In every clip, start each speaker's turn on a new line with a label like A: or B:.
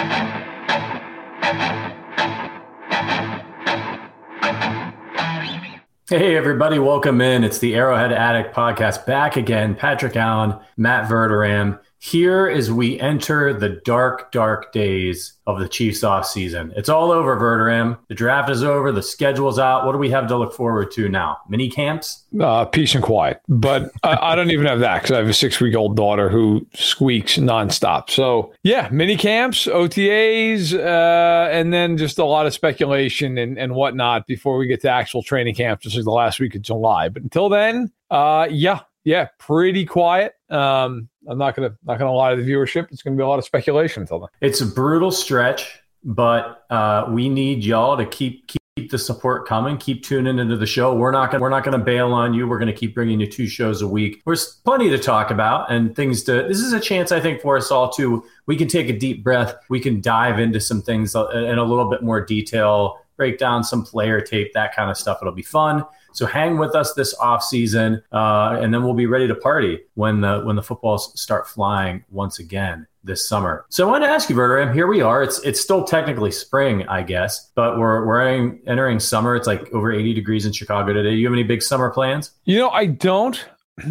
A: Hey, everybody. Welcome in. It's the Arrowhead Addict podcast back again. Patrick Allen, Matt Verderam. Here as we enter the dark, dark days of the Chiefs offseason. It's all over, Verderam. The draft is over. The schedule's out. What do we have to look forward to now? Mini camps?
B: Peace and quiet. But I don't even have that because I have a 6-week-old daughter who squeaks nonstop. So, yeah, mini camps, OTAs, and then just a lot of speculation and whatnot before we get to actual training camp, just like the last week of July. But until then, yeah, pretty quiet. I'm not gonna lie to the viewership. It's gonna be a lot of speculation until then.
A: It's a brutal stretch, but we need y'all to keep the support coming. Keep tuning into the show. We're not gonna bail on you. We're gonna keep bringing you 2 shows a week. There's plenty to talk about and things to. This is a chance, I think, for us all to. We can take a deep breath. We can dive into some things in a little bit more detail. Break down some player tape, that kind of stuff. It'll be fun. So hang with us this off season, and then we'll be ready to party when the footballs start flying once again this summer. So I wanted to ask you, Verderam, here we are. It's still technically spring, I guess, but we're entering summer. It's like over 80 degrees in Chicago today. You have any big summer plans?
B: I don't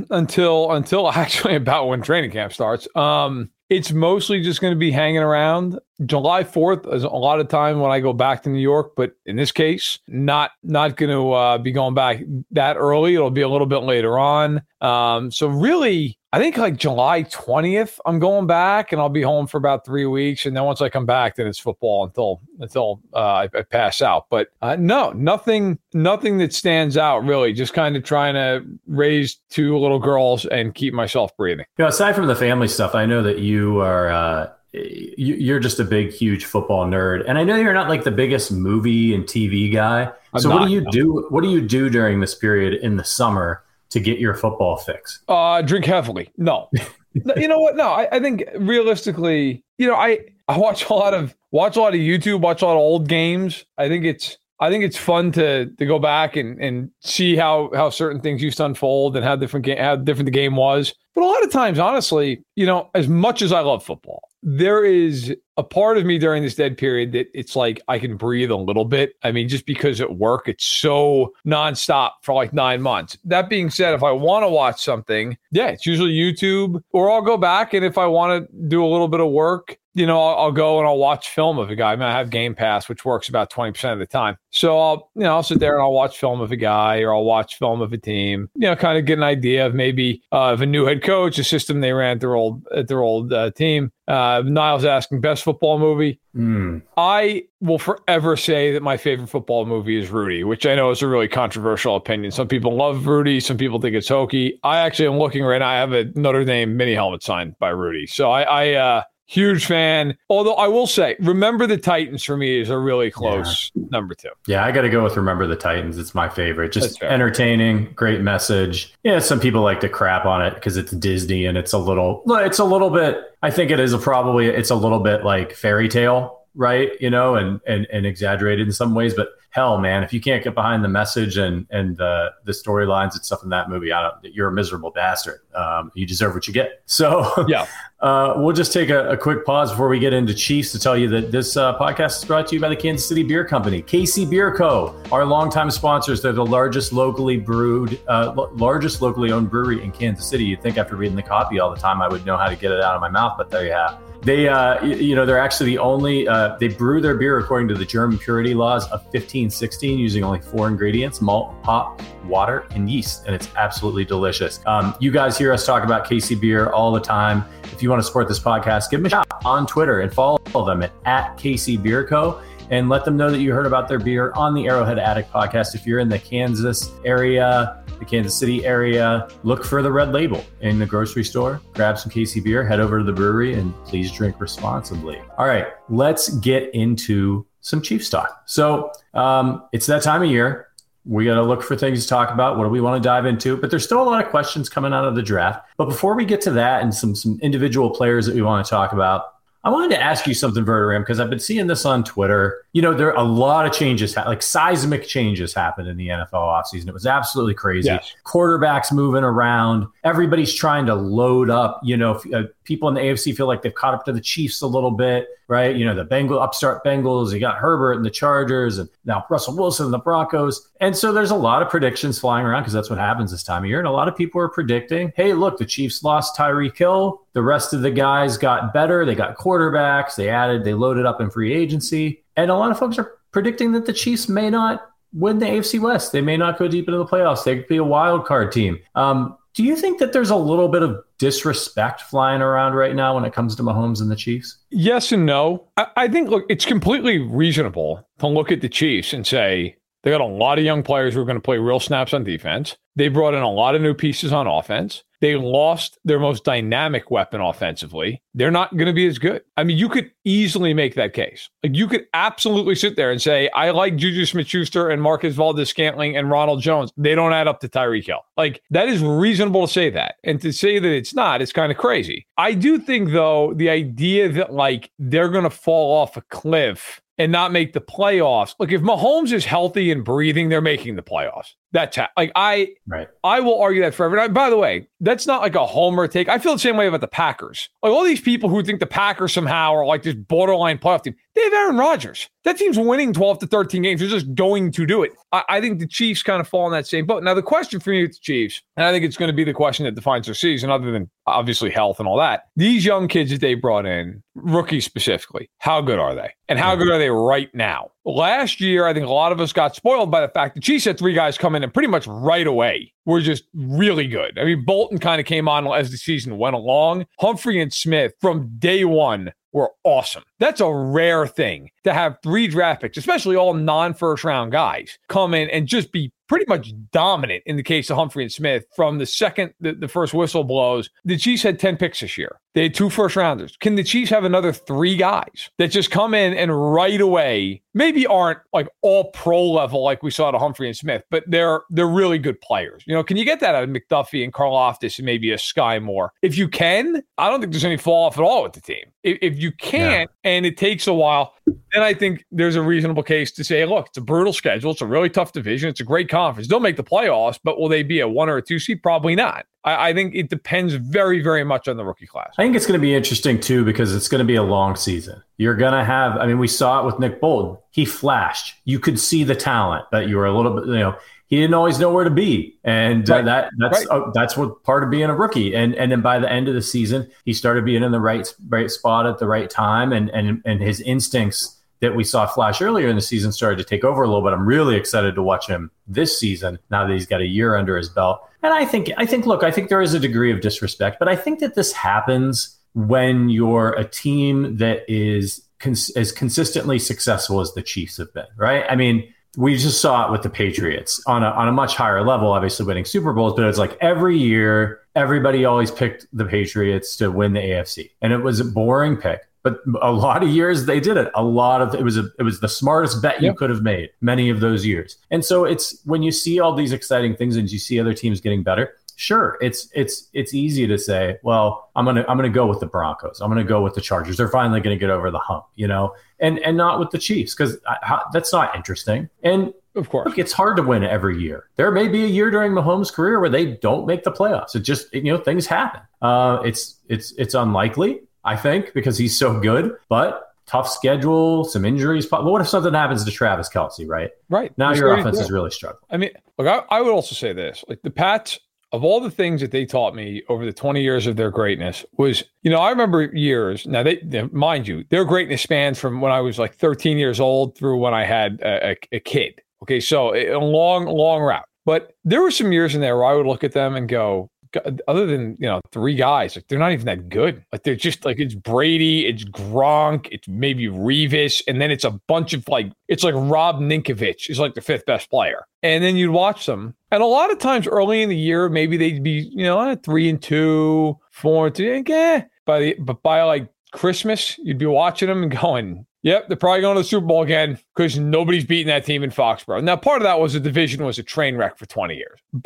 B: until actually about when training camp starts. It's mostly just going to be hanging around. July 4th is a lot of time when I go back to New York, but in this case, not going to be going back that early. It'll be a little bit later on. So really, I think like July 20th, I'm going back and I'll be home for about 3 weeks. And then once I come back, then it's football until I pass out. But no, nothing that stands out really. Just kind of trying to raise 2 little girls and keep myself breathing.
A: Aside from the family stuff, I know that you are you're just a big, huge football nerd, and I know you're not like the biggest movie and TV guy. So what do you do? What do you do during this period in the summer to get your football fix?
B: Drink heavily. No. You know what? No, I think realistically, I watch a lot of YouTube, watch a lot of old games. I think it's fun to go back and see how certain things used to unfold and how different the game was. But a lot of times, honestly, as much as I love football, there is a part of me during this dead period that it's like I can breathe a little bit. I mean, just because at work, it's so nonstop for like 9 months. That being said, if I want to watch something, it's usually YouTube, or I'll go back. And if I want to do a little bit of work, I'll go and I'll watch film of a guy. I mean, I have Game Pass, which works about 20% of the time. So I'll sit there and I'll watch film of a guy, or I'll watch film of a team, kind of get an idea of maybe of a new head coach, a system they ran at their old team. Niles asking best football movie. I will forever say that my favorite football movie is Rudy, which I know is a really controversial opinion. Some people love Rudy. Some people think it's hokey. I actually am looking right now. I have a Notre Dame mini helmet signed by Rudy. So I huge fan. Although I will say, Remember the Titans for me is a really close number 2.
A: Yeah, I got to go with Remember the Titans. It's my favorite. Just entertaining, great message. Yeah, some people like to crap on it because it's Disney and it's a little bit. I think it's a little bit like fairy tale, right? And exaggerated in some ways. But hell, man, if you can't get behind the message and the storylines and stuff in that movie, you're a miserable bastard. You deserve what you get. So
B: yeah.
A: We'll just take a quick pause before we get into Chiefs to tell you that this podcast is brought to you by the Kansas City Beer Company, KC Beer Co., our longtime sponsors. They're the largest locally owned brewery in Kansas City. You'd think after reading the copy all the time, I would know how to get it out of my mouth, but there you have. They, they're actually the only, they brew their beer according to the German purity laws of 1516 using only 4 ingredients, malt, hop, water, and yeast. And it's absolutely delicious. You guys hear us talk about KC Beer all the time. If you want to support this podcast, give them a shout on Twitter and follow them at KC Beer Co. and let them know that you heard about their beer on the Arrowhead Addict podcast. If you're in the Kansas area, the Kansas City area, look for the red label in the grocery store, grab some KC beer, head over to the brewery, and please drink responsibly. All right, let's get into some Chiefs talk. So it's that time of year. We got to look for things to talk about. What do we want to dive into? But there's still a lot of questions coming out of the draft. But before we get to that and some individual players that we want to talk about, I wanted to ask you something, Verderame, because I've been seeing this on Twitter. There are a lot of changes, like seismic changes happened in the NFL offseason. It was absolutely crazy.
B: Yes.
A: Quarterbacks moving around. Everybody's trying to load up. People in the AFC feel like they've caught up to the Chiefs a little bit, right? The upstart Bengals, you got Herbert and the Chargers, and now Russell Wilson and the Broncos. And so there's a lot of predictions flying around because that's what happens this time of year. And a lot of people are predicting, hey, look, the Chiefs lost Tyreek Hill. The rest of the guys got better. They got quarterbacks. They loaded up in free agency. And a lot of folks are predicting that the Chiefs may not win the AFC West. They may not go deep into the playoffs. They could be a wild card team. Do you think that there's a little bit of disrespect flying around right now when it comes to Mahomes and the Chiefs?
B: Yes and no. I think, look, it's completely reasonable to look at the Chiefs and say they got a lot of young players who are going to play real snaps on defense. They brought in a lot of new pieces on offense. They lost their most dynamic weapon offensively. They're not going to be as good. I mean, you could easily make that case. Like, you could absolutely sit there and say, I like Juju Smith-Schuster and Marcus Valdes-Scantling and Ronald Jones. They don't add up to Tyreek Hill. Like, that is reasonable to say that. And to say that it's not, it's kind of crazy. I do think, though, the idea that, like, they're going to fall off a cliff and not make the playoffs. Look, if Mahomes is healthy and breathing, they're making the playoffs. That's I will argue that forever. And by the way, that's not like a homer take. I feel the same way about the Packers. Like, all these people who think the Packers somehow are like this borderline playoff team. They have Aaron Rodgers. That team's winning 12 to 13 games. They're just going to do it. I think the Chiefs kind of fall in that same boat. Now, the question for me with the Chiefs, and I think it's going to be the question that defines their season, other than obviously health and all that, these young kids that they brought in, rookies specifically, how good are they? And how good are they right now? Last year, I think a lot of us got spoiled by the fact the Chiefs had 3 guys come in and pretty much right away were just really good. I mean, Bolton kind of came on as the season went along. Humphrey and Smith from day one were awesome. That's a rare thing to have 3 draft picks, especially all non-first round guys, come in and just be pretty much dominant in the case of Humphrey and Smith from the second the first whistle blows. The Chiefs had 10 picks this year. They had 2 first rounders. Can the Chiefs have another 3 guys that just come in and right away maybe aren't like all pro level like we saw to Humphrey and Smith, but they're really good players? Can you get that out of McDuffie and Karlaftis and maybe a Sky Moore? If you can, I don't think there's any fall off at all with the team. If you can't, and it takes a while, then I think there's a reasonable case to say, look, it's a brutal schedule. It's a really tough division. It's a great conference. They'll make the playoffs, but will they be a 1 or a 2 seed? Probably not. I think it depends very, very much on the rookie class.
A: I think it's going to be interesting, too, because it's going to be a long season. You're going to have, we saw it with Nick Bolton. He flashed. You could see the talent, but you were a little bit, he didn't always know where to be. And that's what part of being a rookie. And then by the end of the season, he started being in the right spot at the right time. And his instincts that we saw flash earlier in the season started to take over a little bit. I'm really excited to watch him this season now that he's got a year under his belt. And I think there is a degree of disrespect, but I think that this happens when you're a team that is as consistently successful as the Chiefs have been, right? I mean, we just saw it with the Patriots on a much higher level, obviously winning Super Bowls, but it's like every year, everybody always picked the Patriots to win the AFC. And it was a boring pick. But a lot of years they did it. It was the smartest bet you could have made many of those years. And so it's when you see all these exciting things and you see other teams getting better, sure, it's easy to say, well, I'm gonna go with the Broncos. I'm gonna go with the Chargers. They're finally gonna get over the hump, and not with the Chiefs because that's not interesting. And
B: of course,
A: look, it's hard to win every year. There may be a year during Mahomes' career where they don't make the playoffs. It just things happen. It's unlikely, I think, because he's so good, but tough schedule, some injuries. But what if something happens to Travis Kelce, right?
B: Right.
A: Now your offense is really struggling.
B: I mean, look, I would also say this. Like the Pats, of all the things that they taught me over the 20 years of their greatness was, I remember years. Now, they mind you, their greatness spans from when I was like 13 years old through when I had a kid. Okay, so a long, long route. But there were some years in there where I would look at them and go, other than 3 guys, like they're not even that good. Like they're just like it's Brady, it's Gronk, it's maybe Revis, and then it's a bunch of it's like Rob Ninkovich is like the 5th best player. And then you'd watch them, and a lot of times early in the year, maybe they'd be 3-2, 4-2. But by like Christmas, you'd be watching them and going, yep, they're probably going to the Super Bowl again because nobody's beating that team in Foxborough. Now, part of that was the division was a train wreck for 20 years. But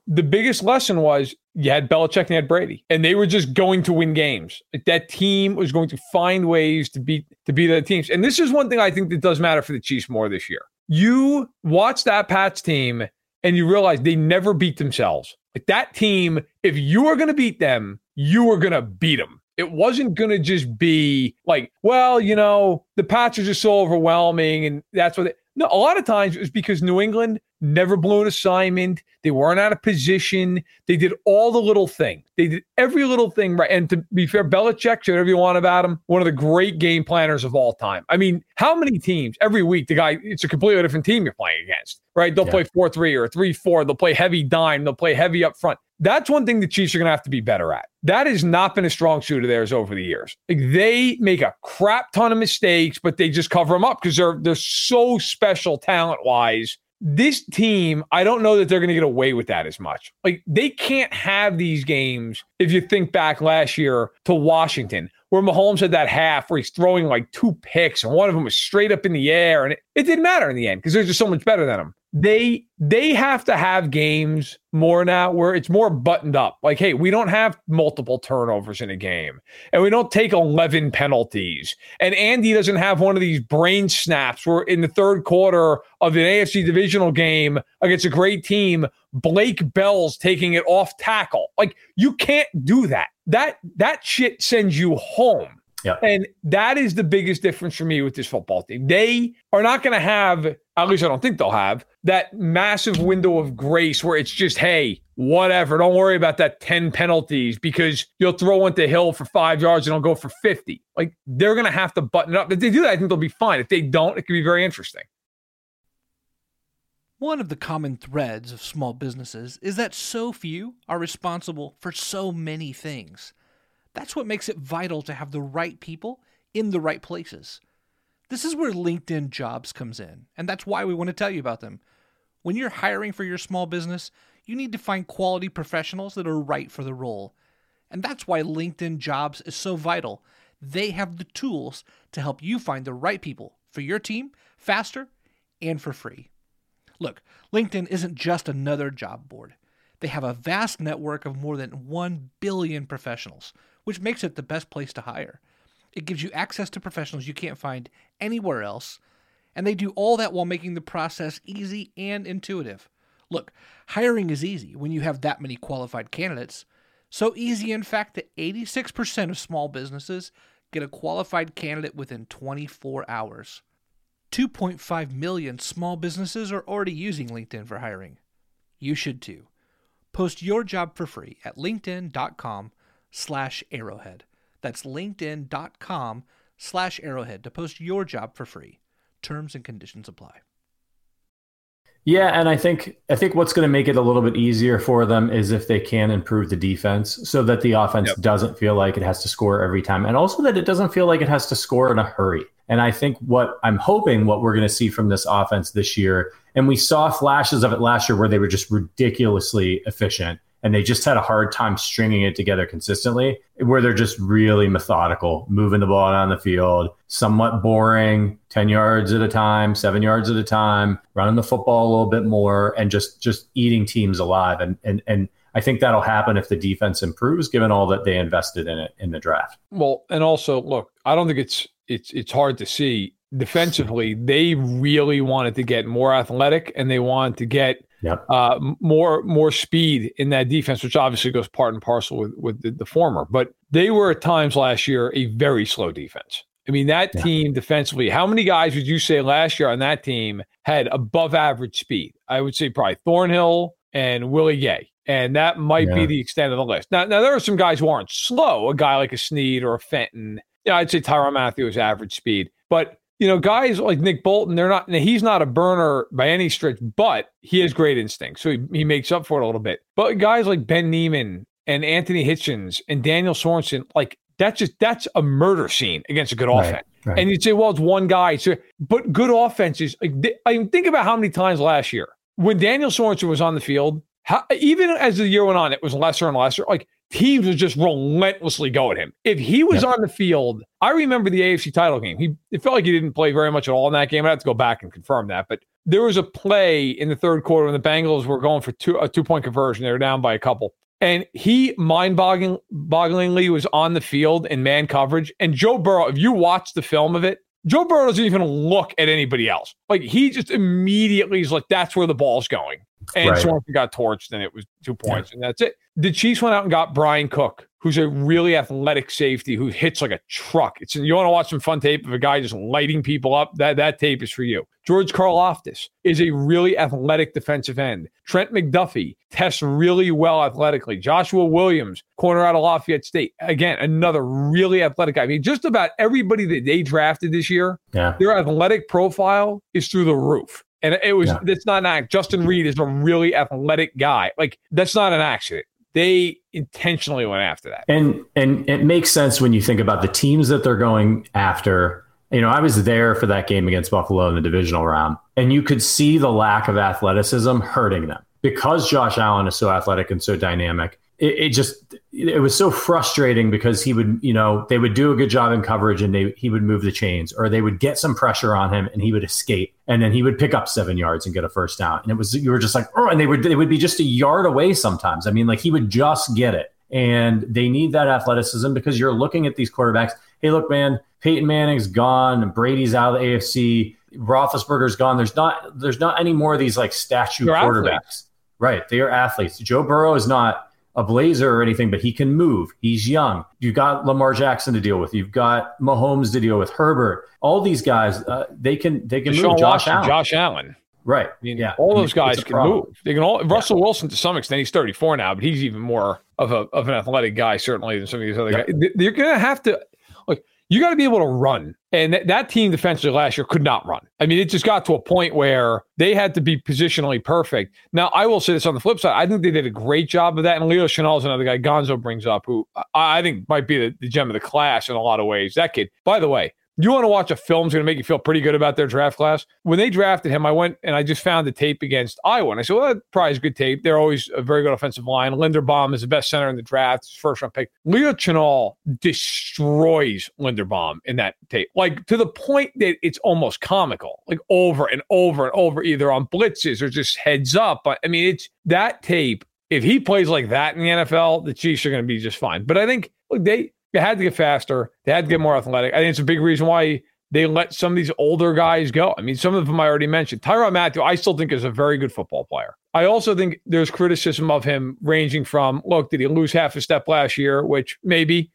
B: the biggest lesson was you had Belichick and you had Brady, and they were just going to win games. Like, that team was going to find ways to beat other teams. And this is one thing I think that does matter for the Chiefs more this year. You watch that Pats team and you realize they never beat themselves. Like, that team, if you were going to beat them, you were going to beat them. It wasn't going to just be like, well, the Pats are just so overwhelming, and that's what no, a lot of times it was because New England never blew an assignment. They weren't out of position. They did all the little things. They did every little thing right. And to be fair, Belichick, whatever you want about him, one of the great game planners of all time. I mean, how many teams every week, it's a completely different team you're playing against, right? They'll play 4-3 or 3-4. They'll play heavy dime. They'll play heavy up front. That's one thing the Chiefs are going to have to be better at. That has not been a strong suit of theirs over the years. Like, they make a crap ton of mistakes, but they just cover them up because they're so special talent-wise. This team, I don't know that they're going to get away with that as much. Like, they can't have these games, if you think back last year to Washington, where Mahomes had that half where he's throwing like 2 picks, and one of them was straight up in the air, and it didn't matter in the end because they're just so much better than them. They have to have games more now where it's more buttoned up. Like, hey, we don't have multiple turnovers in a game, and we don't take 11 penalties. And Andy doesn't have one of these brain snaps where in the third quarter of an AFC divisional game against a great team, Blake Bell's taking it off tackle. Like, you can't do that. That shit sends you home.
A: Yeah.
B: And that is the biggest difference for me with this football team. They are not going to have, at least I don't think they'll have, that massive window of grace where it's just, hey, whatever, don't worry about that 10 penalties because you'll throw one to Hill for 5 yards and it'll go for 50. Like, they're going to have to button it up. If they do that, I think they'll be fine. If they don't, it could be very interesting.
C: One of the common threads of small businesses is that so few are responsible for so many things. That's what makes it vital to have the right people in the right places. This is where LinkedIn Jobs comes in, and that's why we want to tell you about them. When you're hiring for your small business, you need to find quality professionals that are right for the role. And that's why LinkedIn Jobs is so vital. They have the tools to help you find the right people for your team faster and for free. Look, LinkedIn isn't just another job board. They have a vast network of more than 1 billion professionals, which makes it the best place to hire. It gives you access to professionals you can't find anywhere else, and they do all that while making the process easy and intuitive. Look, hiring is easy when you have that many qualified candidates. So easy, in fact, that 86% of small businesses get a qualified candidate within 24 hours. 2.5 million small businesses are already using LinkedIn for hiring. You should too. Post your job for free at linkedin.com/arrowhead. That's linkedin.com/arrowhead to post your job for free. Terms and conditions apply.
A: Yeah, and I think what's going to make it a little bit easier for them is if they can improve the defense so that the offense doesn't feel like it has to score every time, and also that it doesn't feel like it has to score in a hurry. And I think what we're going to see from this offense this year, and we saw flashes of it last year where they were just ridiculously efficient, and they just had a hard time stringing it together consistently, where they're just really methodical, moving the ball down the field, somewhat boring, 10 yards at a time, 7 yards at a time, running the football a little bit more, and just eating teams alive. And I think that'll happen if the defense improves, given all that they invested in it in the draft. Well,
B: and also, look, I don't think it's hard to see. Defensively, they really wanted to get more athletic, and they wanted to get more speed in that defense, which obviously goes part and parcel with the former. But they were at times last year a very slow defense. I mean, that team defensively, how many guys would you say last year on that team had above average speed? I would say probably Thornhill and Willie Gay. And that might be the extent of the list. Now there are some guys who aren't slow, a guy like a Snead or a Fenton. Yeah, I'd say Tyrann Mathieu is average speed. But guys like Nick Bolton, he's not a burner by any stretch, but he has great instincts. So he makes up for it a little bit. But guys like Ben Neiman and Anthony Hitchens and Daniel Sorensen, like that's a murder scene against a good offense. Right. And you'd say, well, it's one guy. But good offenses, think about how many times last year when Daniel Sorensen was on the field, even as the year went on, it was lesser and lesser. Like, teams would just relentlessly go at him. If he was on the field, I remember the AFC title game. It felt like he didn't play very much at all in that game. I have to go back and confirm that. But there was a play in the third quarter when the Bengals were going for a 2-point conversion. They were down by a couple. And he mind-bogglingly was on the field in man coverage. And Joe Burrow, if you watch the film of it, Joe Burrow doesn't even look at anybody else. Like, he just immediately is like, that's where the ball's going. And Swanson got torched, and it was 2 points, and that's it. The Chiefs went out and got Brian Cook, who's a really athletic safety who hits like a truck. You want to watch some fun tape of a guy just lighting people up? That tape is for you. George Karlaftis is a really athletic defensive end. Trent McDuffie tests really well athletically. Joshua Williams, corner out of Lafayette State. Again, another really athletic guy. I mean, just about everybody that they drafted this year, their athletic profile is through the roof. And it's not an act. Justin Reed is a really athletic guy. Like, that's not an accident. They intentionally went after that.
A: And it makes sense when you think about the teams that they're going after. You know, I was there for that game against Buffalo in the divisional round, and you could see the lack of athleticism hurting them because Josh Allen is so athletic and so dynamic. It was so frustrating because he would, they would do a good job in coverage and he would move the chains, or they would get some pressure on him and he would escape, and then he would pick up 7 yards and get a first down. And you were just like, oh, and they would be just a yard away sometimes. I mean, like, he would just get it. And they need that athleticism because you're looking at these quarterbacks. Hey, look, man, Peyton Manning's gone, Brady's out of the AFC, Roethlisberger's gone. There's not any more of these like statue quarterbacks. Athletes. Right. They are athletes. Joe Burrow is not a blazer or anything, but he can move. He's young. You've got Lamar Jackson to deal with. You've got Mahomes to deal with. Herbert. All these guys, they can move. Josh Allen. Right.
B: I mean, all those guys can move. They can all. Russell Wilson, to some extent, he's 34 now, but he's even more of an athletic guy certainly than some of these other guys. You're going to have to you got to be able to run. And that team defensively last year could not run. I mean, it just got to a point where they had to be positionally perfect. Now, I will say this on the flip side. I think they did a great job of that. And Leo Chenal is another guy Gonzo brings up, who I think might be the gem of the class in a lot of ways. That kid, by the way, you want to watch a film that's going to make you feel pretty good about their draft class? When they drafted him, I went and I just found the tape against Iowa. And I said, well, that probably is good tape. They're always a very good offensive line. Linderbaum is the best center in the draft. His first-round pick. Leo Chenal destroys Linderbaum in that tape, like to the point that it's almost comical, like over and over and over, either on blitzes or just heads up. I mean, it's that tape. If he plays like that in the NFL, the Chiefs are going to be just fine. But I think, look, they had to get faster. They had to get more athletic. I think it's a big reason why they let some of these older guys go. I mean, some of them I already mentioned. Tyrann Mathieu, I still think is a very good football player. I also think there's criticism of him ranging from, look, did he lose half a step last year, which maybe,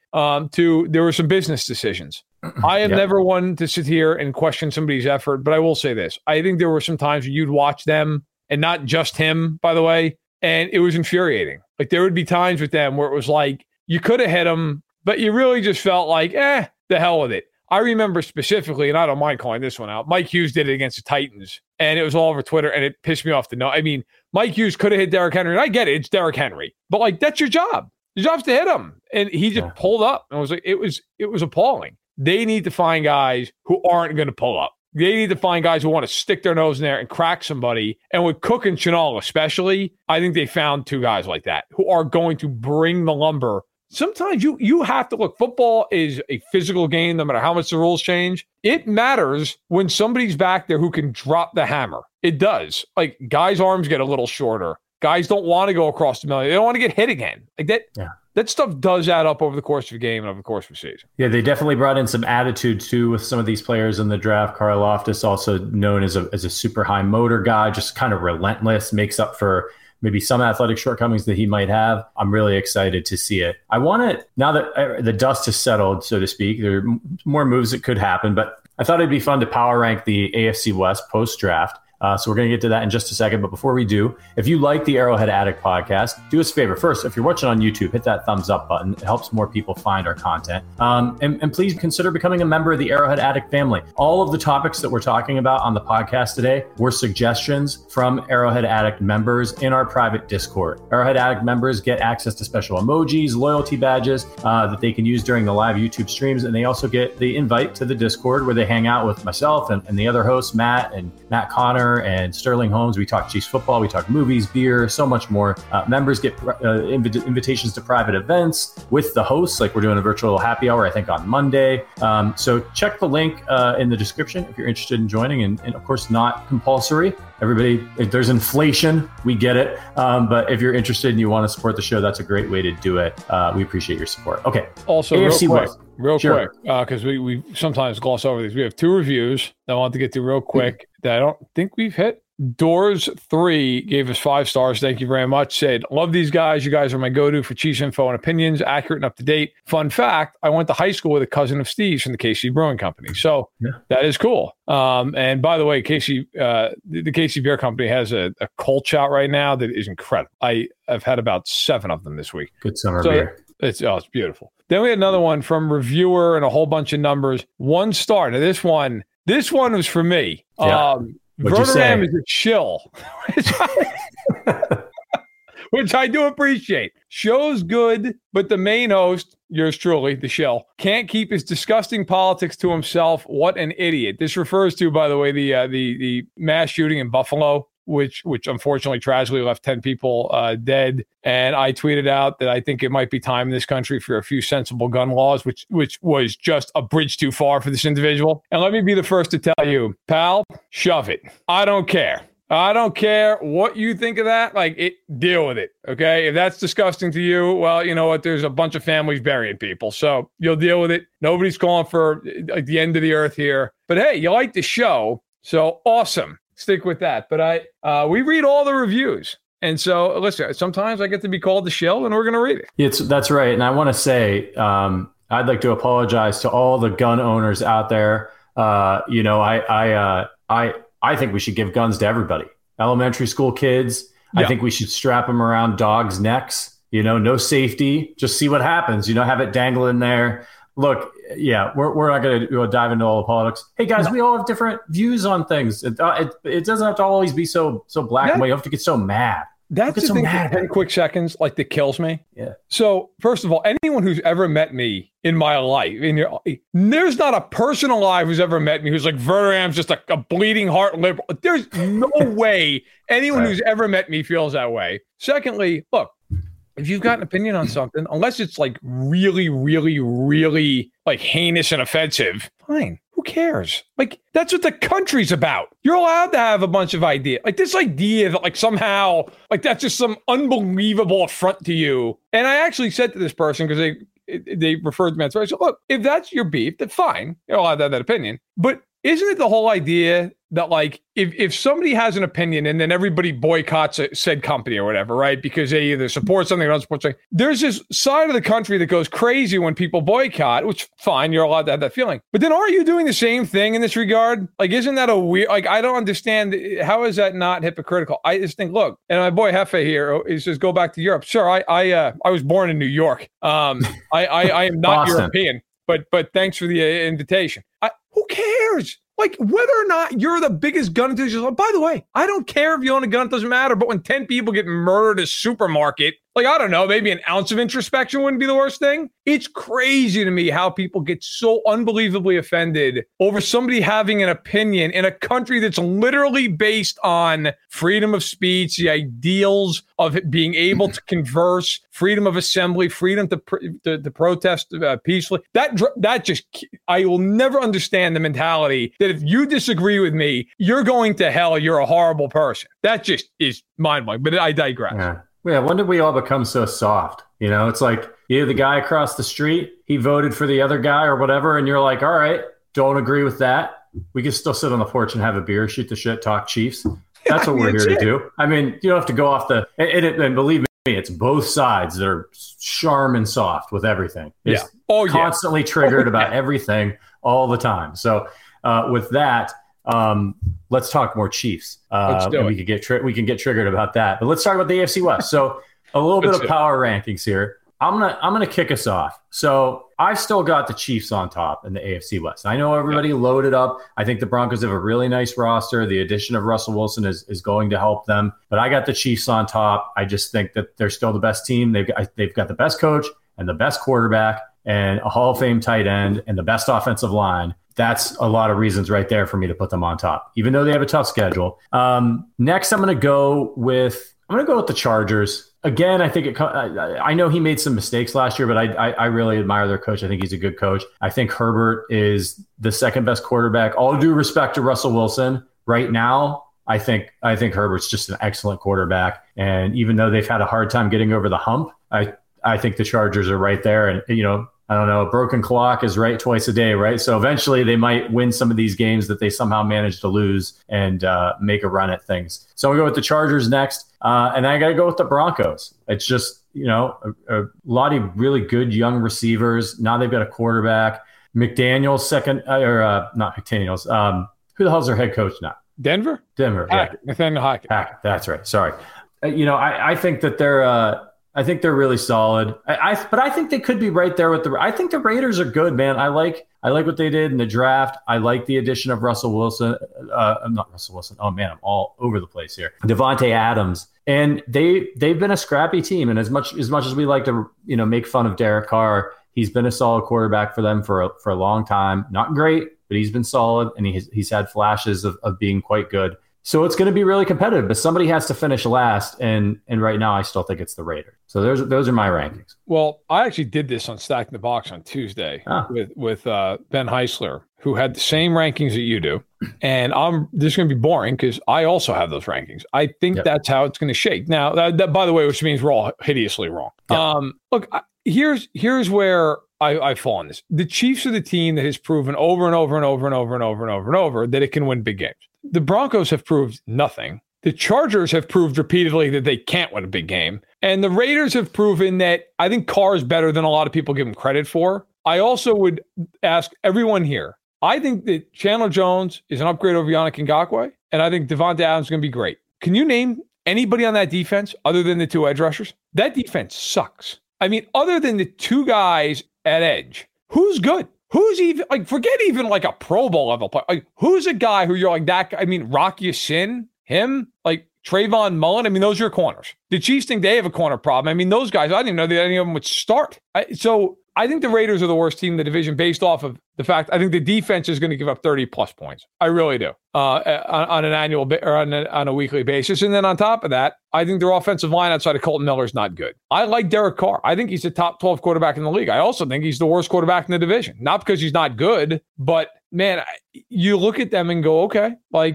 B: to there were some business decisions. I am never one to sit here and question somebody's effort, but I will say this. I think there were some times when you'd watch them, and not just him, by the way, and it was infuriating. Like, there would be times with them where it was like, you could have hit him, but you really just felt like, the hell with it. I remember specifically, and I don't mind calling this one out, Mike Hughes did it against the Titans, and it was all over Twitter, and it pissed me off to know. I mean, Mike Hughes could have hit Derrick Henry, and I get it, it's Derrick Henry. But, like, that's your job. Your job's to hit him. And he just pulled up. And it was appalling. They need to find guys who aren't going to pull up. They need to find guys who want to stick their nose in there and crack somebody. And with Cook and Chenal especially, I think they found two guys like that who are going to bring the lumber. Sometimes you have to look. Football is a physical game, no matter how much the rules change. It matters when somebody's back there who can drop the hammer. It does. Like, guys' arms get a little shorter. Guys don't want to go across the middle. They don't want to get hit again. Like that. Yeah. That stuff does add up over the course of a game and over the course of a season.
A: Yeah, they definitely brought in some attitude too with some of these players in the draft. Karlaftis, also known as a super high motor guy, just kind of relentless, makes up for maybe some athletic shortcomings that he might have. I'm really excited to see it. I want to, now that the dust has settled, so to speak, there are more moves that could happen, but I thought it'd be fun to power rank the AFC West post-draft. So we're going to get to that in just a second. But before we do, if you like the Arrowhead Addict podcast, do us a favor. First, if you're watching on YouTube, hit that thumbs up button. It helps more people find our content. And please consider becoming a member of the Arrowhead Addict family. All of the topics that we're talking about on the podcast today were suggestions from Arrowhead Addict members in our private Discord. Arrowhead Addict members get access to special emojis, loyalty badges that they can use during the live YouTube streams. And they also get the invite to the Discord where they hang out with myself and the other hosts, Matt Connor, Center and Sterling Homes. We talk Chiefs football, we talk movies, beer, so much more. Members get invitations to private events with the hosts, like we're doing a virtual happy hour, I think, on Monday. So check the link in the description if you're interested in joining, and of course, not compulsory. Everybody, if there's inflation, we get it. But if you're interested and you want to support the show, that's a great way to do it. We appreciate your support. Okay.
B: Also,
A: AFC West.
B: Real quick, because we sometimes gloss over these. We have 2 reviews that I want to get to real quick that I don't think we've hit. Doors3 gave us 5 stars. Thank you very much. Said, love these guys. You guys are my go-to for Chiefs info and opinions, accurate and up to date. Fun fact, I went to high school with a cousin of Steve's from the KC Brewing Company. So that is cool. And by the way, KC, the KC Beer Company has a Kolsch out right now that is incredible. I've had about 7 of them this week.
A: Good summer beer.
B: It's beautiful. Then we had another one from reviewer and a whole bunch of numbers. 1 star. Now this one was for me.
A: Yeah.
B: Verderam is a chill, which I do appreciate. Show's good, but the main host, yours truly, the shill, can't keep his disgusting politics to himself. What an idiot. This refers to, by the way, the mass shooting in Buffalo, which unfortunately tragically left 10 people dead. And I tweeted out that I think it might be time in this country for a few sensible gun laws, which was just a bridge too far for this individual. And let me be the first to tell you, pal, shove it. I don't care. I don't care what you think of that. Deal with it. Okay. If that's disgusting to you, well, you know what? There's a bunch of families burying people. So you'll deal with it. Nobody's calling for the end of the earth here. But hey, you like the show. So awesome. Stick with that. But we read all the reviews. And so, listen, sometimes I get to be called the shill, and we're going to read it.
A: That's right. And I want to say, I'd like to apologize to all the gun owners out there. I think we should give guns to everybody. Elementary school kids. Yeah. I think we should strap them around dogs' necks. No safety. Just see what happens. Have it dangling there. Look, yeah, we're not going to dive into all the politics. Hey, guys, we all have different views on things. It doesn't have to always be so black and white. You have to get so mad.
B: That's the thing for 10 quick seconds, that kills me.
A: Yeah.
B: So, first of all, anyone who's ever met me in my life, there's not a person alive who's ever met me who's like, Verderam's just a bleeding heart liberal. There's no way anyone who's ever met me feels that way. Secondly, look, if you've got an opinion on something, unless it's really, really, really heinous and offensive, fine. Who cares? That's what the country's about. You're allowed to have a bunch of ideas. This idea that somehow that's just some unbelievable affront to you. And I actually said to this person, because they referred to me, so I said, look, if that's your beef, then fine. You're allowed to have that opinion. But isn't it the whole idea that if somebody has an opinion and then everybody boycotts said company or whatever, right? Because they either support something or don't support something. There's this side of the country that goes crazy when people boycott, which fine, you're allowed to have that feeling. But then aren't you doing the same thing in this regard? Isn't that a weird, I don't understand. How is that not hypocritical? I just think, look, and my boy Hefe here, he says, go back to Europe. Sir, I was born in New York. I am not
A: Boston.
B: European, but thanks for the invitation. Who cares? Whether or not you're the biggest gun enthusiast. By the way, I don't care if you own a gun. It doesn't matter. But when 10 people get murdered at a supermarket, I don't know, maybe an ounce of introspection wouldn't be the worst thing. It's crazy to me how people get so unbelievably offended over somebody having an opinion in a country that's literally based on freedom of speech, the ideals of being able to converse, freedom of assembly, freedom to protest peacefully. That just, I will never understand the mentality that if you disagree with me, you're going to hell, you're a horrible person. That just is mind-blowing, but I digress.
A: Yeah, when did we all become so soft? It's you're the guy across the street, he voted for the other guy or whatever, and you're like, all right, don't agree with that. We can still sit on the porch and have a beer, shoot the shit, talk Chiefs. That's what we're here to do. You don't have to go off and believe me, it's both sides that are sharp and soft with everything. It's constantly triggered about everything all the time. So with that, let's talk more Chiefs. We can get triggered about that. But let's talk about the AFC West. So a little bit of power rankings here. I'm gonna kick us off. So I've still got the Chiefs on top in the AFC West. I know everybody loaded up. I think the Broncos have a really nice roster. The addition of Russell Wilson is going to help them. But I got the Chiefs on top. I just think that they're still the best team. They've got the best coach and the best quarterback and a Hall of Fame tight end and the best offensive line. that's a lot of reasons right there for me to put them on top, even though they have a tough schedule. Next, I'm going to go with the Chargers. Again, I think I know he made some mistakes last year, but I really admire their coach. I think he's a good coach. I think Herbert is the second best quarterback. All due respect to Russell Wilson, right now, I think Herbert's just an excellent quarterback. And even though they've had a hard time getting over the hump, I think the Chargers are right there. And, I don't know, a broken clock is right twice a day, right? So eventually they might win some of these games that they somehow managed to lose and make a run at things. So we go with the Chargers next. And I got to go with the Broncos. It's just, a lot of really good young receivers. Now they've got a quarterback. McDaniels second, or not McDaniels. Who the hell's their head coach now?
B: Denver.
A: Hackett.
B: Nathaniel Hackett.
A: That's right. Sorry. I think that they're really solid. But I think they could be right there with I think the Raiders are good, man. I like what they did in the draft. I like the addition of Russell Wilson. Not Russell Wilson. Oh man, I'm all over the place here. Devontae Adams. And they've been a scrappy team. And as much as we like to, make fun of Derek Carr, he's been a solid quarterback for them for a long time. Not great, but he's been solid, and he's had flashes of being quite good. So it's going to be really competitive, but somebody has to finish last, and right now I still think it's the Raiders. So those are my rankings.
B: Well, I actually did this on Stack in the Box on Tuesday with Ben Heisler, who had the same rankings that you do. And this is going to be boring because I also have those rankings. I think that's how it's going to shake. Now, that by the way, which means we're all hideously wrong. Yep. Look, here's where I fall on this. The Chiefs are the team that has proven over and over and over and over and over and over and over that it can win big games. The Broncos have proved nothing. The Chargers have proved repeatedly that they can't win a big game. And the Raiders have proven that I think Carr is better than a lot of people give him credit for. I also would ask everyone here. I think that Chandler Jones is an upgrade over Yannick Ngakoue, and I think Devontae Adams is going to be great. Can you name anybody on that defense other than the two edge rushers? That defense sucks. I mean, other than the two guys at edge, who's good? Who's even forget even a Pro Bowl level player? Who's a guy who you're that guy? I mean, Rock Ya-Sin, him, Trayvon Mullen. I mean, those are your corners. The Chiefs think they have a corner problem. I mean, those guys, I didn't know that any of them would start. So I think the Raiders are the worst team in the division based off of the fact I think the defense is going to give up 30 plus points. I really do on an annual or on a weekly basis. And then on top of that, I think their offensive line outside of Colton Miller is not good. I like Derek Carr. I think he's a top 12 quarterback in the league. I also think he's the worst quarterback in the division. Not because he's not good, but man, you look at them and go, okay,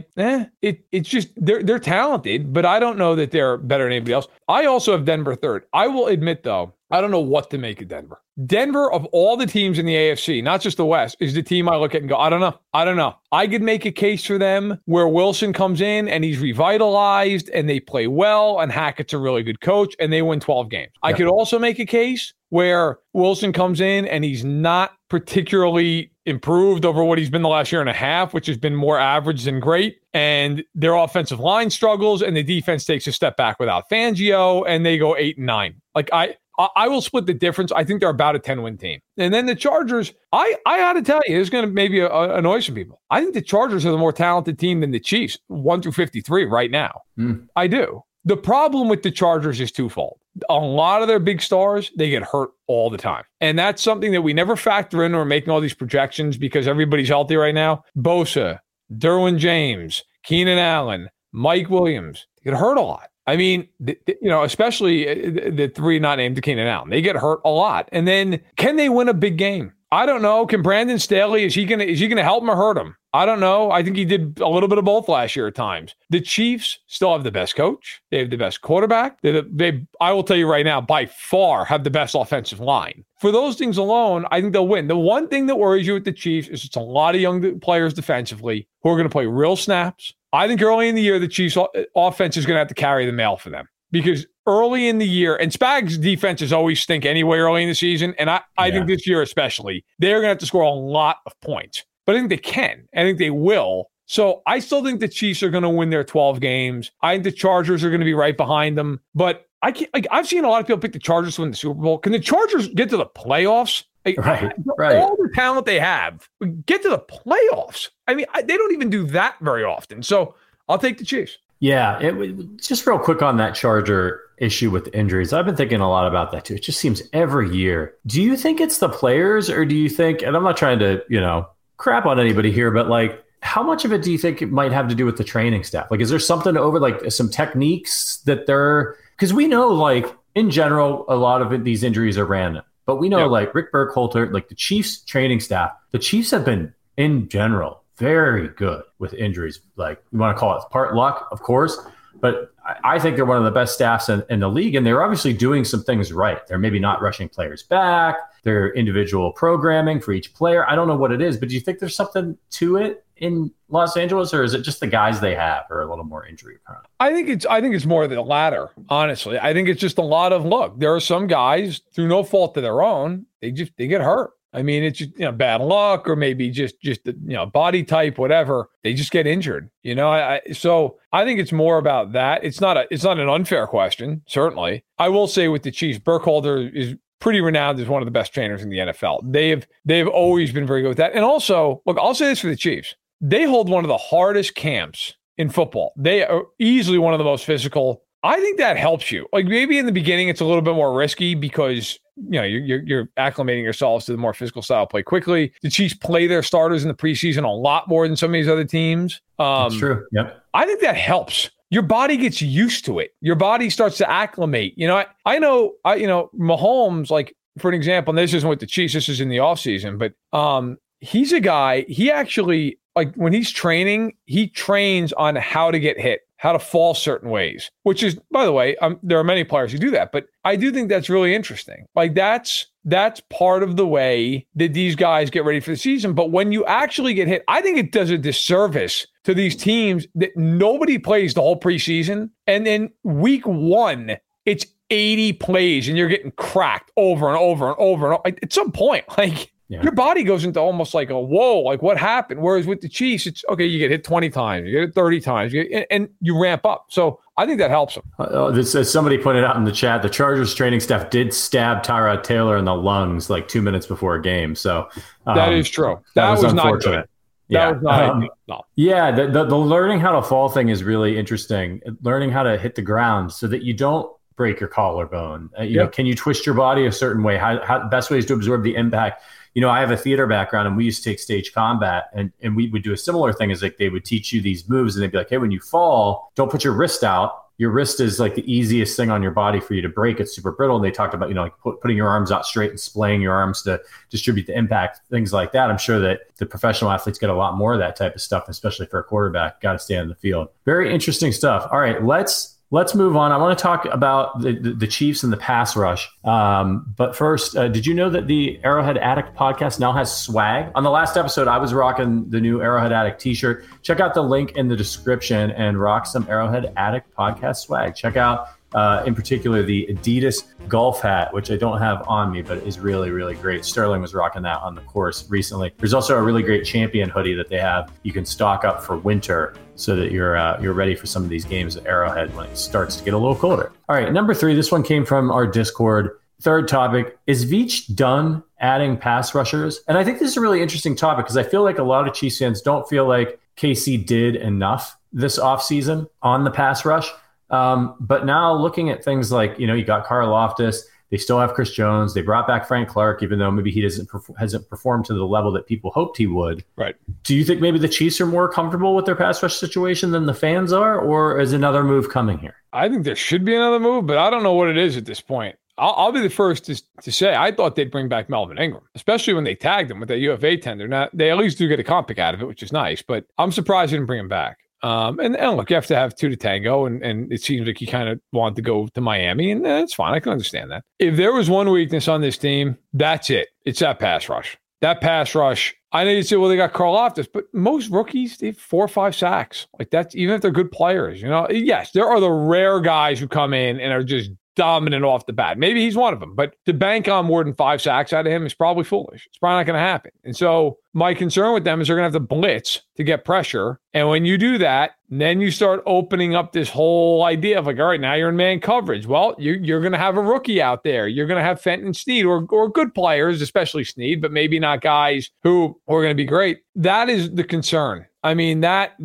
B: it's just they're talented, but I don't know that they're better than anybody else. I also have Denver third. I will admit though, I don't know what to make of Denver. Denver, of all the teams in the AFC, not just the West, is the team I look at and go, I don't know. I could make a case for them where Wilson comes in and he's revitalized and they play well and Hackett's a really good coach and they win 12 games. Yeah. I could also make a case where Wilson comes in and he's not particularly improved over what he's been the last year and a half, which has been more average than great. And their offensive line struggles and the defense takes a step back without Fangio and they go 8-9. I will split the difference. I think they're about a 10-win team. And then the Chargers, I got to tell you, it's going to maybe annoy some people. I think the Chargers are the more talented team than the Chiefs, 1 through 53 right now. I do. The problem with the Chargers is twofold. A lot of their big stars, they get hurt all the time. And that's something that we never factor in when we're making all these projections because everybody's healthy right now. Bosa, Derwin James, Keenan Allen, Mike Williams, they get hurt a lot. I mean, especially the three not named Keenan Allen. They get hurt a lot. And then can they win a big game? I don't know. Can Brandon Staley, is he gonna help him or hurt him? I don't know. I think he did a little bit of both last year at times. The Chiefs still have the best coach. They have the best quarterback. I will tell you right now, by far have the best offensive line. For those things alone, I think they'll win. The one thing that worries you with the Chiefs is it's a lot of young players defensively who are going to play real snaps. I think early in the year, the Chiefs offense is going to have to carry the mail for them because early in the year, and Spags' defenses always stink anyway early in the season, and I think this year especially, they're going to have to score a lot of points. But I think they can. I think they will. So I still think the Chiefs are going to win their 12 games. I think the Chargers are going to be right behind them. But I've seen a lot of people pick the Chargers to win the Super Bowl. Can the Chargers get to the playoffs?
A: Right.
B: All the talent they have, get to the playoffs. I mean, they don't even do that very often. So I'll take the Chiefs.
A: Yeah, just real quick on that Charger issue with the injuries. I've been thinking a lot about that too. It just seems every year. Do you think it's the players or do you think, and I'm not trying to, crap on anybody here, but like, how much of it do you think it might have to do with the training staff? Like, is there something over like some techniques that because we know like in general, a lot of these injuries are random, but we know like Rick Burkhalter, like the Chiefs training staff, the Chiefs have been in general very good with injuries. Like, you want to call it part luck, of course, but I think they're one of the best staffs in the league, and they're obviously doing some things right. They're maybe not rushing players back. They're individual programming for each player. I don't know what it is, but do you think there's something to it in Los Angeles, or is it just the guys they have are a little more injury prone?
B: I think it's more of the latter, honestly. I think it's just a lot of luck. There are some guys, through no fault of their own, they get hurt. I mean, it's just, bad luck, or maybe just body type, whatever. They just get injured, So I think it's more about that. It's not an unfair question, certainly. I will say with the Chiefs, Burkhalter is pretty renowned as one of the best trainers in the NFL. They've always been very good with that. And also, look, I'll say this for the Chiefs: they hold one of the hardest camps in football. They are easily one of the most physical. I think that helps you. Like, maybe in the beginning it's a little bit more risky because you're acclimating yourselves to the more physical style play quickly. The Chiefs play their starters in the preseason a lot more than some of these other teams.
A: That's true. Yep.
B: I think that helps. Your body gets used to it. Your body starts to acclimate. I know Mahomes, like, for an example, and this isn't with the Chiefs, this is in the offseason, but he's a guy, he actually, like, when he's training, he trains on how to get hit, how to fall certain ways, which is, by the way, there are many players who do that, but I do think that's really interesting. Like, that's part of the way that these guys get ready for the season. But when you actually get hit, I think it does a disservice to these teams that nobody plays the whole preseason. And then week one, it's 80 plays and you're getting cracked over and over and over. And over. Like, at some point, your body goes into almost like a whoa, like what happened? Whereas with the Chiefs, it's okay, you get hit 20 times, you get hit 30 times, and you ramp up. So I think that helps them.
A: As somebody pointed out in the chat, the Chargers training staff did stab Tyrod Taylor in the lungs like 2 minutes before a game. So
B: that is true. That was not good.
A: Yeah. Yeah. The learning how to fall thing is really interesting. Learning how to hit the ground so that you don't break your collarbone. Can you twist your body a certain way? How best ways to absorb the impact? I have a theater background, and we used to take stage combat, and we would do a similar thing. Is like they would teach you these moves, and they'd be like, hey, when you fall, don't put your wrist out. Your wrist is like the easiest thing on your body for you to break. It's super brittle. And they talked about, like putting your arms out straight and splaying your arms to distribute the impact, things like that. I'm sure that the professional athletes get a lot more of that type of stuff, especially for a quarterback. Got to stay on the field. Very interesting stuff. All right, Let's move on. I want to talk about the Chiefs and the pass rush. But first, did you know that the Arrowhead Addict podcast now has swag? On the last episode, I was rocking the new Arrowhead Addict t-shirt. Check out the link in the description and rock some Arrowhead Addict podcast swag. Check out, in particular, the Adidas golf hat, which I don't have on me, but is really, really great. Sterling was rocking that on the course recently. There's also a really great Champion hoodie that they have. You can stock up for winter so that you're ready for some of these games at Arrowhead when it starts to get a little colder. All right, number 3, this one came from our Discord. Third topic, is Veach done adding pass rushers? And I think this is a really interesting topic because I feel like a lot of Chiefs fans don't feel like KC did enough this offseason on the pass rush. But now looking at things like, you got Karlaftis, they still have Chris Jones. They brought back Frank Clark, even though maybe he hasn't performed to the level that people hoped he would.
B: Right.
A: Do you think maybe the Chiefs are more comfortable with their pass rush situation than the fans are, or is another move coming here?
B: I think there should be another move, but I don't know what it is at this point. I'll be the first to say I thought they'd bring back Melvin Ingram, especially when they tagged him with that UFA tender. Now, they at least do get a comp pick out of it, which is nice, but I'm surprised they didn't bring him back. And look, you have to have two to tango, and it seems like he kind of wanted to go to Miami, and that's fine. I can understand that. If there was one weakness on this team, that's it. It's that pass rush. That pass rush. I know you say, well, they got Karlaftis, but most rookies, they have 4 or 5 sacks. Like, that's even if they're good players, Yes, there are the rare guys who come in and are just dominant off the bat. Maybe he's one of them, but to bank on more than 5 sacks out of him is probably foolish. It's probably not going to happen. And so my concern with them is they're going to have to blitz to get pressure. And when you do that, then you start opening up this whole idea of like, all right, now you're in man coverage. Well, you're going to have a rookie out there. You're going to have Fenton Snead or good players, especially Snead, but maybe not guys who are going to be great. That is the concern. I mean, that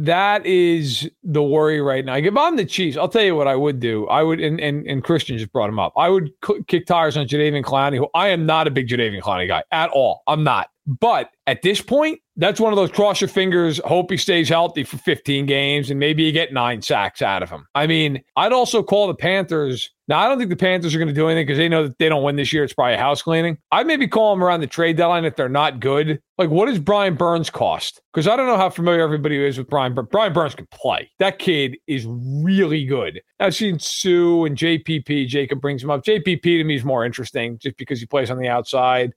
B: is the worry right now. If I'm the Chiefs, I'll tell you what I would do. I would, and Christian just brought him up. I would kick tires on Jadeveon Clowney, who I am not a big Jadeveon Clowney guy at all. I'm not. But at this point, That's one of those cross your fingers, hope he stays healthy for 15 games, and maybe you get 9 sacks out of him. I mean, I'd also call the Panthers. Now, I don't think the Panthers are going to do anything because they know that they don't win this year. It's probably a house cleaning. I'd maybe call them around the trade deadline if they're not good. Like, what does Brian Burns cost? Because I don't know how familiar everybody is with Brian Burns. Brian Burns can play. That kid is really good. I've seen Sue and JPP. Jacob brings him up. JPP to me is more interesting just because he plays on the outside.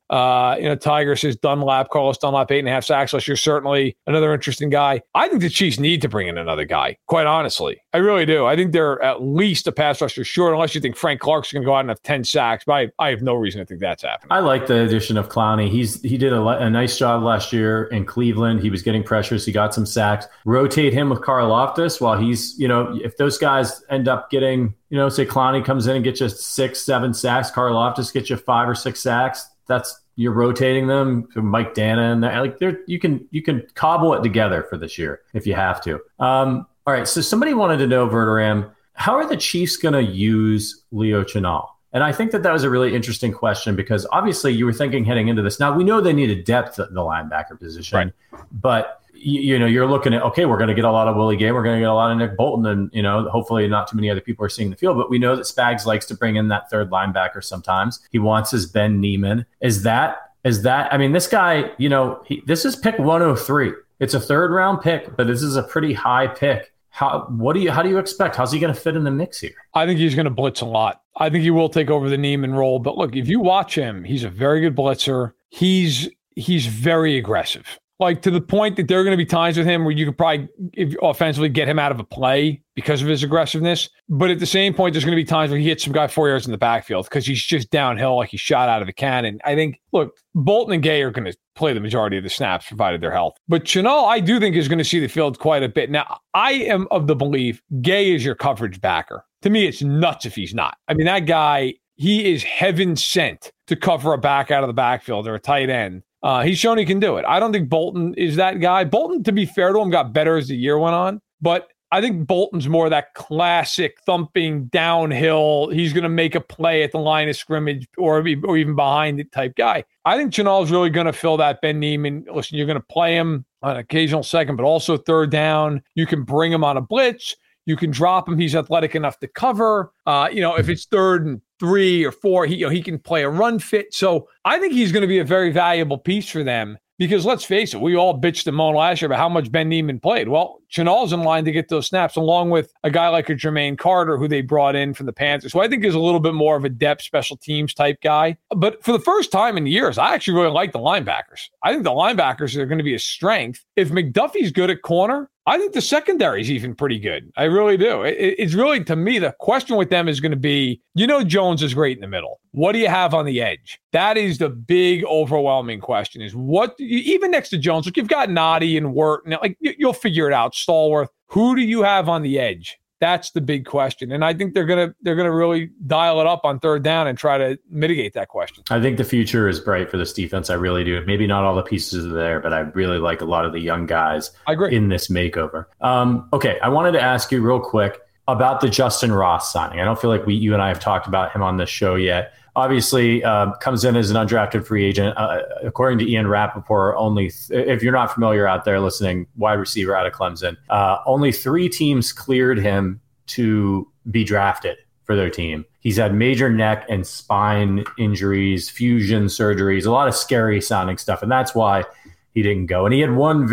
B: Tiger says Carlos Dunlap, 8.5 sacks last year. Certainly another interesting guy. I think the Chiefs need to bring in another guy, quite honestly. I really do. I think they're at least a pass rusher short, unless you think Frank Clark's going to go out and have 10 sacks. But I have no reason to think that's happening.
A: I like the addition of Clowney. He did a nice job last year in Cleveland. He was getting pressures. He got some sacks. Rotate him with Karlaftis while he's, if those guys end up getting, say Clowney comes in and gets you 6-7 sacks, Karlaftis gets you 5 or 6 sacks. You're rotating them to Mike Dana and that. You can cobble it together for this year if you have to. All right. So somebody wanted to know, Verderam, how are the Chiefs going to use Leo Chenal? And I think that was a really interesting question because obviously you were thinking heading into this. Now we know they needed depth at the linebacker position, right? But you're looking at, okay, we're going to get a lot of Willie Gay. We're going to get a lot of Nick Bolton and, hopefully not too many other people are seeing the field, but we know that Spags likes to bring in that third linebacker sometimes. He wants his Ben Niemann. Is that, I mean, this guy, this is pick 103. It's a 3rd round pick, but this is a pretty high pick. How do you expect? How's he going to fit in the mix here?
B: I think he's going to blitz a lot. I think he will take over the Niemann role. But look, if you watch him, he's a very good blitzer. He's very aggressive. Like to the point that there are going to be times with him where you could probably offensively get him out of a play because of his aggressiveness. But at the same point, there's going to be times where he hits some guy 4 yards in the backfield because he's just downhill like he shot out of a cannon. I think, look, Bolton and Gay are going to play the majority of the snaps provided their health. But Chenal, I do think is going to see the field quite a bit. Now, I am of the belief Gay is your coverage backer. To me, it's nuts if he's not. I mean, that guy, he is heaven sent to cover a back out of the backfield or a tight end. He's shown he can do it. I don't think Bolton is that guy. Bolton, to be fair to him, got better as the year went on. But I think Bolton's more that classic thumping downhill. He's going to make a play at the line of scrimmage or even behind it type guy. I think Chenal's really going to fill that Ben Niemann. Listen, you're going to play him on occasional second, but also 3rd down. You can bring him on a blitz. You can drop him. He's athletic enough to cover. If it's 3rd and 3 or 4, he can play a run fit. So I think he's going to be a very valuable piece for them because let's face it, we all bitched and moaned last year about how much Ben Niemann played. Well, Chenal's in line to get those snaps along with a guy like a Jermaine Carter who they brought in from the Panthers. So I think is a little bit more of a depth special teams type guy. But for the first time in years, I actually really like the linebackers. I think the linebackers are going to be a strength. If McDuffie's good at corner, I think the secondary is even pretty good. I really do. It's really, to me, the question with them is going to be, Jones is great in the middle. What do you have on the edge? That is the big, overwhelming question is even next to Jones, look, you've got Noddy and Wirt, and you'll figure it out. Stallworth. Who do you have on the edge? That's the big question. And I think they're gonna really dial it up on 3rd down and try to mitigate that question.
A: I think the future is bright for this defense. I really do. Maybe not all the pieces are there, but I really like a lot of the young guys in this makeover. Okay, I wanted to ask you real quick about the Justin Ross signing. I don't feel like you and I have talked about him on this show yet. Obviously, comes in as an undrafted free agent. According to Ian Rappaport, if you're not familiar out there listening, wide receiver out of Clemson, only 3 teams cleared him to be drafted for their team. He's had major neck and spine injuries, fusion surgeries, a lot of scary sounding stuff. And that's why he didn't go. And he had one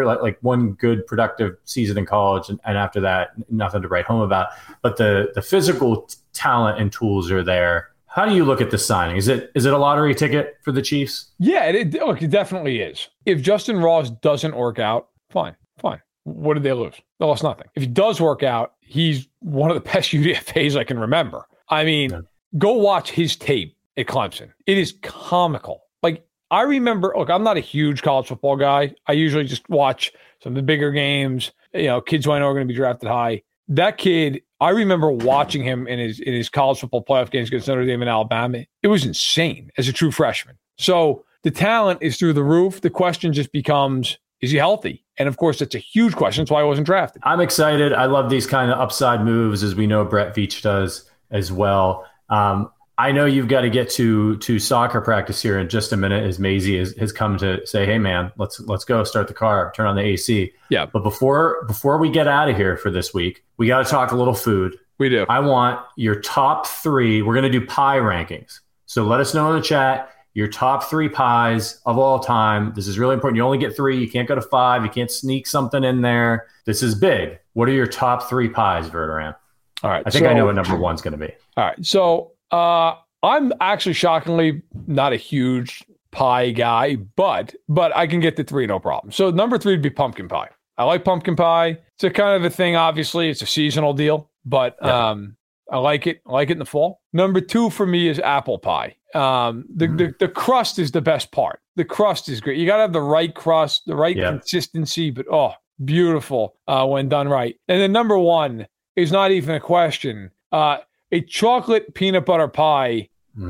A: one good productive season in college. And after that, nothing to write home about. But the physical talent and tools are there. How do you look at this signing? Is it a lottery ticket for the Chiefs?
B: Yeah, it definitely is. If Justin Ross doesn't work out, fine. What did they lose? They lost nothing. If he does work out, he's one of the best UDFAs I can remember. I mean, Go watch his tape at Clemson. It is comical. Like, I remember, look, I'm not a huge college football guy. I usually just watch some of the bigger games, kids who I know are going to be drafted high. That kid, I remember watching him in his college football playoff games against Notre Dame and Alabama. It was insane as a true freshman. So the talent is through the roof. The question just becomes, is he healthy? And of course, that's a huge question. That's why I wasn't drafted.
A: I'm excited. I love these kind of upside moves, as we know Brett Veach does as well. I know you've got to get to soccer practice here in just a minute, as Maisie has come to say, hey, man, let's go start the car, turn on the AC.
B: Yeah.
A: But before we get out of here for this week, we got to talk a little food.
B: We do.
A: I want your top 3. We're going to do pie rankings. So let us know in the chat your top 3 pies of all time. This is really important. You only get 3. You can't go to 5. You can't sneak something in there. This is big. What are your top 3 pies, Verderam?
B: All right.
A: I think I know what number 1's going to be.
B: All right. So I'm actually shockingly not a huge pie guy, but I can get to 3, no problem. So number 3 would be pumpkin pie. I like pumpkin pie. It's a kind of a thing. Obviously, it's a seasonal deal, but I like it. I like it in the fall. Number 2 for me is apple pie. The crust is the best part. The crust is great. You got to have the right crust, the right consistency, but beautiful when done right. And then number 1 is not even a question. A chocolate peanut butter pie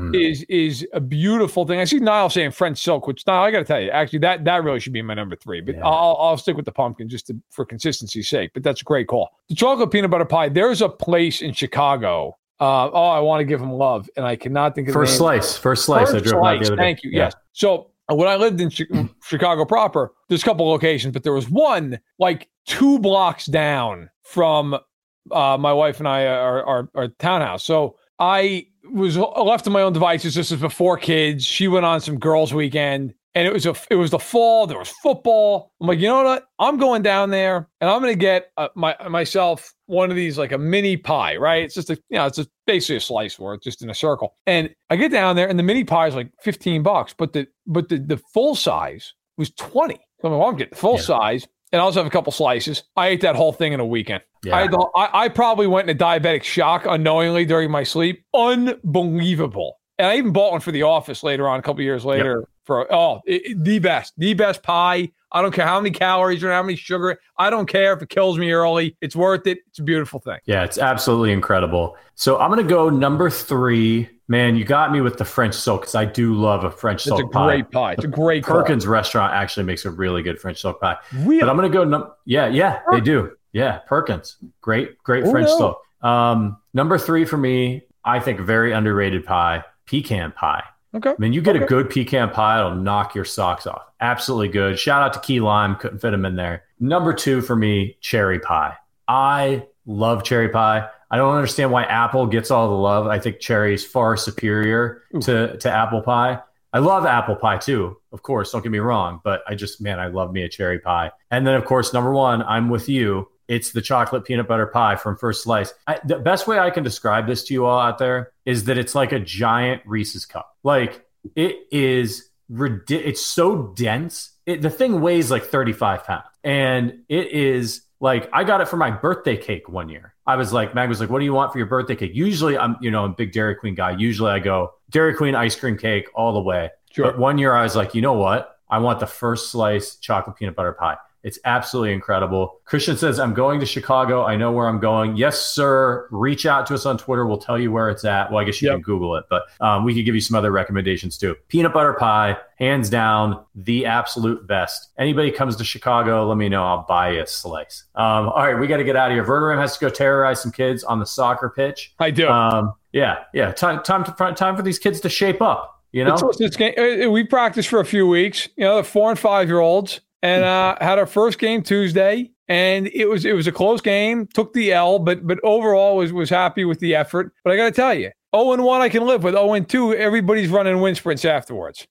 B: is a beautiful thing. I see Niall saying French silk, which Niall, I got to tell you, actually that really should be my number 3. But I'll stick with the pumpkin just for consistency's sake. But that's a great call. The chocolate peanut butter pie. There's a place in Chicago. I want to give them love, and I cannot think of
A: First
B: the name.
A: First slice. I drove by the other day.
B: Thank you. Yeah. Yes. So when I lived in Chicago proper, there's a couple locations, but there was one like 2 blocks down from my wife and I our townhouse. So I was left to my own devices. This was before kids. She went on some girls' weekend, and it was the fall. There was football. I'm like, you know what? I'm going down there, and I'm going to get myself one of these, like a mini pie. Right? It's just it's just basically a slice for it, just in a circle. And I get down there, and the mini pie is like $15, but the full size was 20. So I'm like, well, I'm getting the full size. And I also have a couple slices. I ate that whole thing in a weekend. Yeah. I probably went into diabetic shock unknowingly during my sleep. Unbelievable. And I even bought one for the office later on, a couple years later. The best pie. I don't care how many calories or how many sugar. I don't care if it kills me early. It's worth it. It's a beautiful thing.
A: Yeah, it's absolutely incredible. So I'm going to go number 3. Man, you got me with the French silk because I do love a French silk pie.
B: It's a great pie. It's a great
A: Perkins restaurant actually makes a really good French silk pie. Really? But I'm going to go they do. Yeah, Perkins. Great French silk. Number 3 for me, I think very underrated pie, pecan pie.
B: Okay.
A: I mean, you get a good pecan pie, it'll knock your socks off. Absolutely good. Shout out to Key Lime. Couldn't fit him in there. Number 2 for me, cherry pie. I love cherry pie. I don't understand why apple gets all the love. I think cherry is far superior to apple pie. I love apple pie too, of course. Don't get me wrong. But I love me a cherry pie. And then, of course, number 1, I'm with you. It's the chocolate peanut butter pie from First Slice. The best way I can describe this to you all out there is that it's like a giant Reese's cup. Like, it is ridiculous. It's so dense. The thing weighs like 35 pounds. And it is like, I got it for my birthday cake one year. Mag was like, what do you want for your birthday cake? Usually I'm a big Dairy Queen guy. Usually I go Dairy Queen ice cream cake all the way. Sure. But one year I was like, you know what? I want the First Slice chocolate peanut butter pie. It's absolutely incredible. Christian says, I'm going to Chicago. I know where I'm going. Yes, sir. Reach out to us on Twitter. We'll tell you where it's at. Well, I guess you can Google it, but we could give you some other recommendations too. Peanut butter pie, hands down, the absolute best. Anybody comes to Chicago, let me know. I'll buy you a slice. All right, we got to get out of here. Verderam has to go terrorize some kids on the soccer pitch.
B: I do.
A: Yeah. Time for these kids to shape up. You know,
B: we practiced for a few weeks. The 4 and 5 year olds. And had our first game Tuesday, and it was a close game. Took the L, but overall was happy with the effort. But I got to tell you, 0-1 I can live with. 0-2, everybody's running wind sprints afterwards.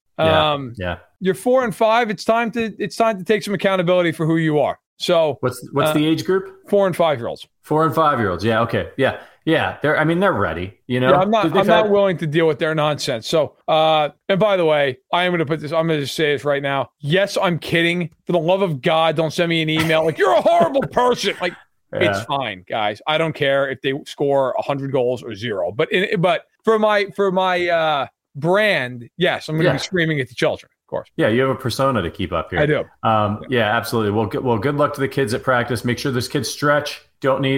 B: You're 4 and 5. It's time to take some accountability for who you are. So
A: what's the age group?
B: 4 and 5 year olds.
A: 4 and 5 year olds. Yeah. Okay. Yeah. They're ready.
B: I'm not willing to deal with their nonsense. So, and by the way, I'm going to just say this right now. Yes, I'm kidding. For the love of God, don't send me an email like you're a horrible person. Like, it's fine, guys. I don't care if they score 100 goals or 0. But for my brand, yes, I'm going to be screaming at the children. Of course.
A: Yeah, you have a persona to keep up here.
B: I do.
A: Yeah, absolutely. Well, good luck to the kids at practice. Make sure those kids stretch. Don't need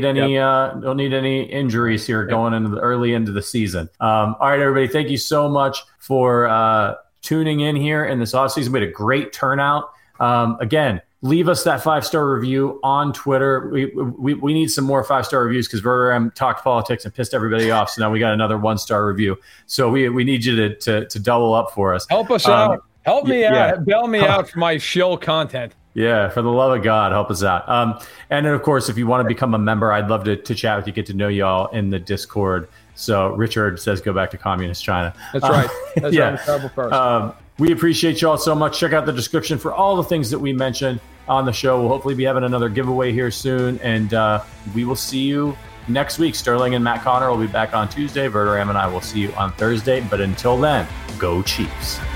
A: any injuries here going into the early into the season. All right, everybody. Thank you so much for tuning in here in this offseason. We had a great turnout. Again, leave us that 5-star review on Twitter. We need some more 5-star reviews because Verderame talked politics and pissed everybody off. So now we got another 1-star review. So we need you to double up for us.
B: Help us out. Help me out. Bail me out for my shill content.
A: Yeah, for the love of God, help us out. And then, of course, if you want to become a member, I'd love to chat with you, get to know y'all in the Discord. So Richard says go back to communist China.
B: That's right. That's
A: yeah.
B: I'm a terrible person.
A: We appreciate y'all so much. Check out the description for all the things that we mentioned on the show. We'll hopefully be having another giveaway here soon. And we will see you next week. Sterling and Matt Connor will be back on Tuesday. Verderame and I will see you on Thursday. But until then, go Chiefs.